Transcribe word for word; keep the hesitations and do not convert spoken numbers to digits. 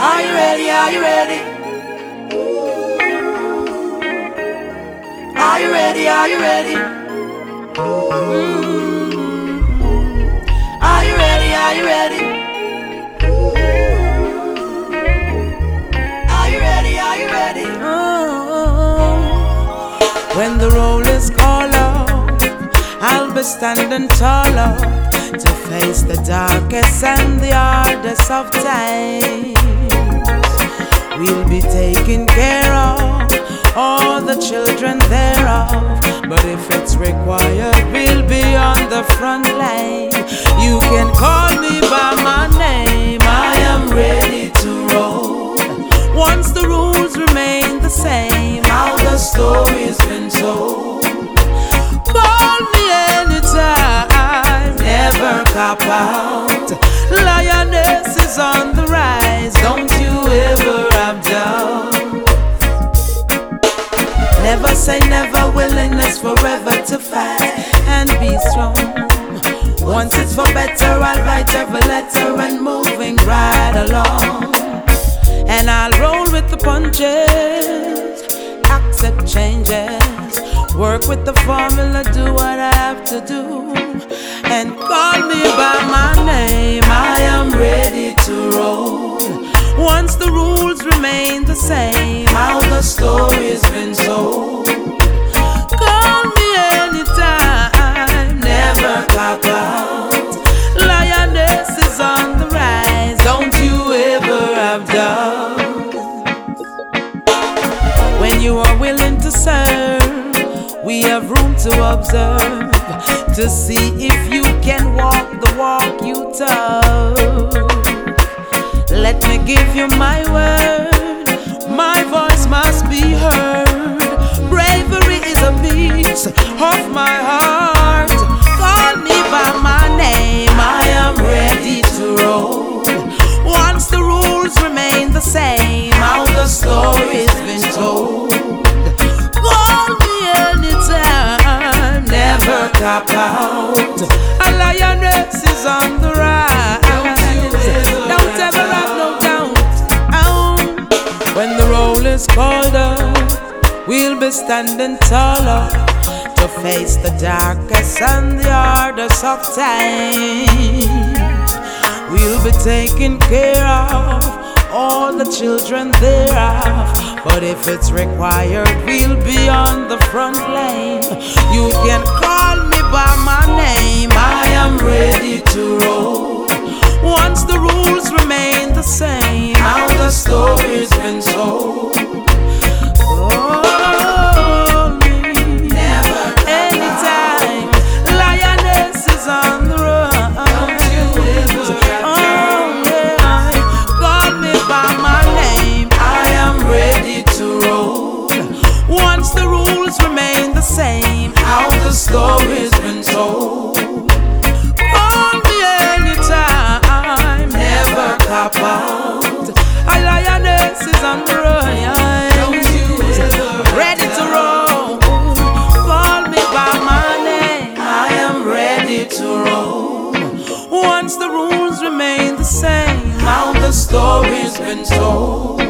Are you ready? Are you ready? Are you ready? Are you ready? Mm-hmm. Are you ready? Are you ready? Are you ready? Are you ready? Oh, when the roll is called out, I'll be standing taller to face the darkest and the hardest of times. We'll be taking care of all the children thereof, but if it's required, we'll be on the front line. You can call me by my name, I am ready to roll. Once the rules remain the same, how the story's been told. Call me anytime, never cop out. Lioness is on the rise, don't you ever have doubt. Never say never, willingness forever to fight and be strong. Once it's for better, I'll write every letter and moving right along. And I'll roll with the punches, accept changes, work with the formula, do what I have to do, and call me by my name, I am ready to roll. Once the rules remain the same, how the story's been told. Call me anytime, never clock out. Lioness is on the rise, don't you ever have doubt. When you are willing to serve, we have room to observe, to see if you can walk the walk you tell. Let me give you my word, my voice must be heard. Bravery is a piece of my heart. Call me by my name, I am ready to roll. Once the rules remain the same, how the story's been told. Call me anytime, never cop out. A lioness is on the rise, don't ever have no doubt. Oh, when the roll is called out, we'll be standing taller to face the darkest and the hardest of times. We'll be taking care of all the children thereof, but if it's required, we'll be on the front line. You can call me by my name, I am ready to roll. Once the rules remain the same, how the story's been told. Call me never anytime, lioness is on the run. Don't you ever oh, yeah. Call me by my name, I am ready to roll. Once the rules remain the same, how the story's been told. Call me anytime, never cop out. A lioness is on the run. Don't you ever ready to roll. Call me by my name, I am ready to roll. Once the rules remain the same, how the story's been told.